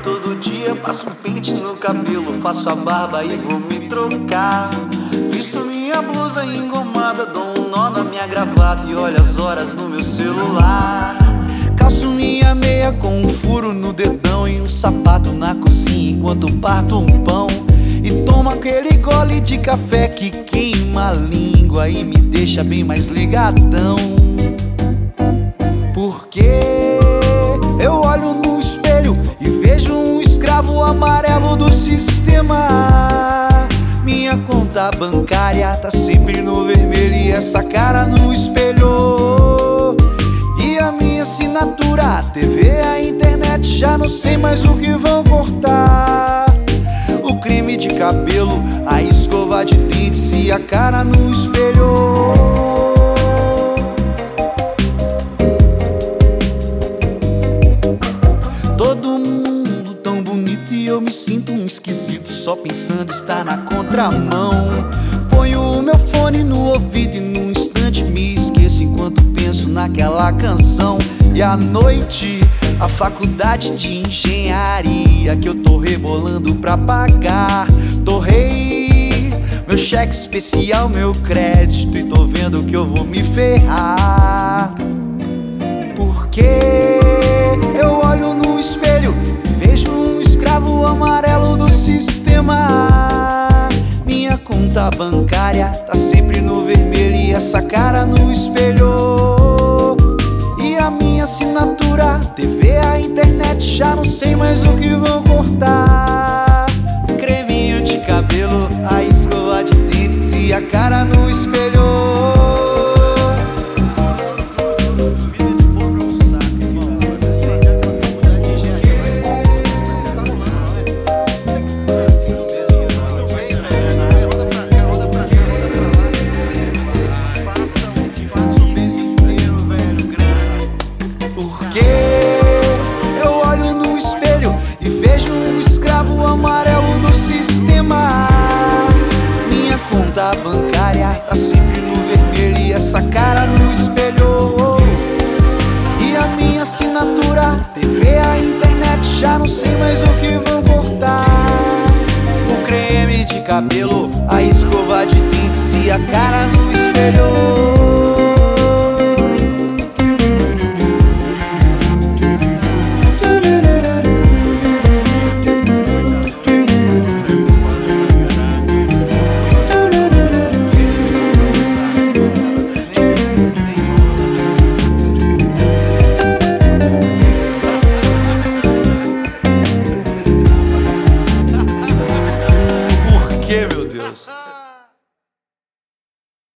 todo dia passo um pente no cabelo, faço a barba e vou me trocar. Visto minha blusa engomada, dou um nó na minha gravata e olho as horas no meu celular. Calço minha meia com um furo no dedão e um sapato na cozinha enquanto parto um pão. E tomo aquele gole de café que queima a língua e me deixa bem mais ligadão. Porque eu olho no espelho e vejo um escravo amarelo do sistema. Minha conta bancária tá sempre no vermelho e essa cara no espelho. E a minha assinatura, a TV, a internet, já não sei mais o que vão cortar. O creme de cabelo, a escova de dentes e a cara no espelho. Todo mundo tão bonito e eu me sinto um esquisito, só pensando estar na contramão. Ponho o meu fone no ouvido e num instante me esqueço enquanto penso naquela canção. E à noite, a faculdade de engenharia que eu tô rebolando pra pagar. Torrei meu cheque especial, meu crédito, e tô vendo que eu vou me ferrar. Porque eu olho no espelho e vejo um escravo amarelo do sistema. Minha conta bancária tá sempre no vermelho e essa cara no espelho. A minha assinatura, TV, a internet, já não sei mais o que vão cortar.